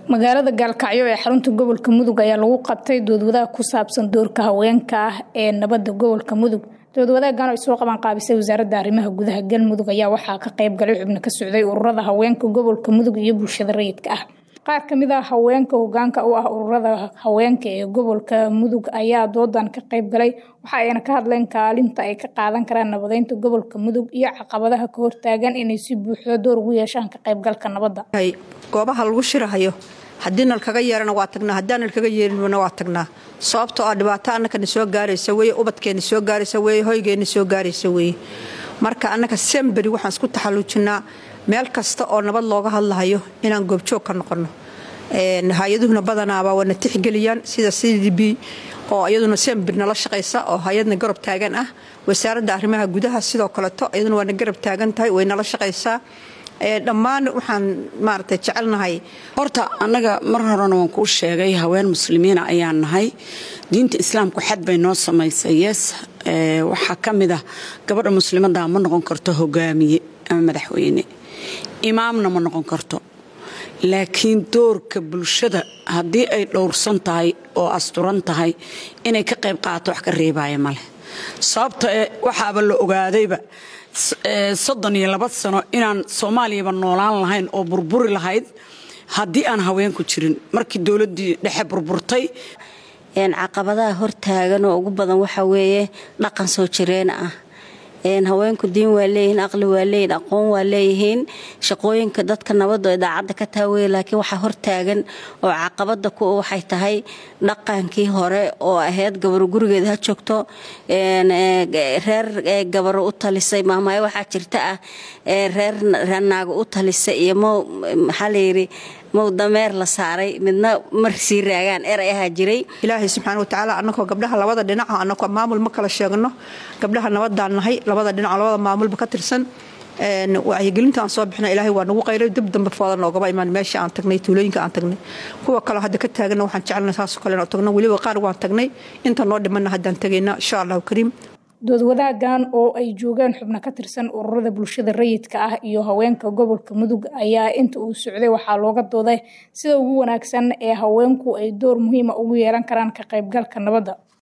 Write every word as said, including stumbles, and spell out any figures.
magaalada Gaalkacyo ee xarunta gobolka Mudug ayaa lagu qabtay doodwadaha ku saabsan doorka haweenka ah ee nabadda gobolka Mudug. doodwadahan oo soo qaban qaabisay wasaaradda arrimaha gudaha Galmudug ayaa waxaa ka qayb galay xubno ka socday ururada haweenka gobolka Mudug iyo bulshada rayidka ah. qaar kamid ah haweenka hoggaanka u ah ururada haweenka ee gobolka Mudug ayaa doodan ka qayb galay waxa ayna ka hadleen kaalinta ay ka qaadan karaan nabadeynta gobolka Mudug iyo caqabadaha ka hortaagan inay si buuxda door ugu yeeshaan ka qaybgalka nabadda. goobaha lagu shirahayo haddii nalkaga yeerana waa tagnaa haddaan nalkaga yeerinna waa tagnaa sababtoo ah dhibaato annaka soo gaaraysa way ubadkeena soo gaaraysa way hoygeena soo gaaraysa way marka annaka semberi waxaan isku taxalluujinaa meel kasta oo nabad looga hadlayo inaan goobjoog ka noqono een hay'aduhuna badanaaba wana tixgeliyaan sida C D B oo iyaduna semberi nala shaqeysa oo hay'adna garab taagan ah wasaaradda arrimaha gudaha sidoo kale to iyaduna wana garab taagan tahay way nala shaqeysaa ee dhammaan waxaan maartay jecelnahay horta anaga mar horena waan ku sheegay haween muslimiina ayaan nahay diinta islaamku xad bay noo samaysay yes ee waxa kamid ah gabadha muslimada ma noqon karto hogaamiye ama madaxweyne imaamna ma noqon karto laakiin doorka bulshada hadii ay dhowrsan tahay oo asturan tahay inay ka qayb qaato wax ka reebaya male sababta waxaaba la ogaadayba soddon iyo laba sano inaan Soomaaliya noolaan lahayn oo burburi lahayd hadii aan haween ku jirin markii dawladii dhexe burburtay een caqabadaha hortaagan oo ugu badan waxa weeye dhaqan soo jireen ah een haweenku diin waa leeyihiin aqli waa leeyihiin aqoon waa leeyihiin shaqooyinka dadka nabadda idaacada ka taaway laakiin waxa hortaagan oo caqabada ku waxay tahay dhaqankii hore oo ahayd gabar gurigeeda ha joogto een reer gabar u talisay maamay waxa jirta ah reer ranaaga u talisay iyo maxalleeri mowdameer la saaray midna marsi raagan erayaha jiray ilaahay subxaanahu wa ta'ala annagoo gabdhaha labada dhinac annagoo maamul ma kala sheegno gabdhaha nabadaan nahay labada dhinac labada maamulba ka tirsan een wacyigelinta aan soo bixnay ilaahay waa nagu qayray dib dambe foodan noogaba imaan meesha aan tagnay tuulooyinka aan tagnay kuwa kale hadda ka taagana waxaan jecelnahay saas kale oo tagno waliba qaar waan tagnay inta noo dhimanna haddaan tagayna insha Allah kariim doodwadahan oo ay joogaan xubno ka tirsan ururada bulshada rayidka ah iyo haweenka gobolka Mudug ayaa inta uu socday waxa looga dooday sida ugu wanaagsan ee haweenku ay door muhiim ah ugu yeelan karaan ka qaybgalka nabadda.